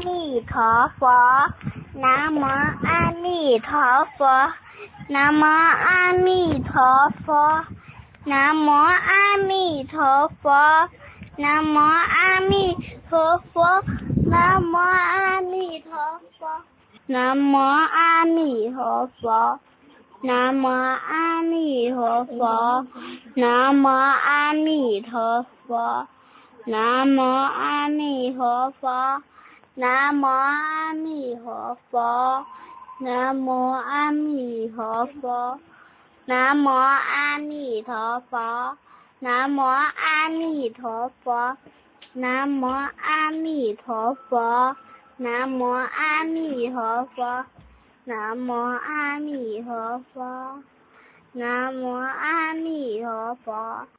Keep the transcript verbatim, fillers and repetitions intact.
弥陀佛，南无阿弥陀佛，南无阿弥陀佛，南无阿弥陀佛，南无阿弥陀佛，南无阿弥陀佛，南无阿弥陀佛，南无阿弥陀佛，南无阿弥陀佛，南无阿弥陀佛，南无阿弥陀佛，南无阿弥陀佛，南无阿弥陀佛，南无阿弥陀佛，南无阿弥陀佛，南无阿弥陀佛，南无阿弥陀佛，南无阿弥陀佛。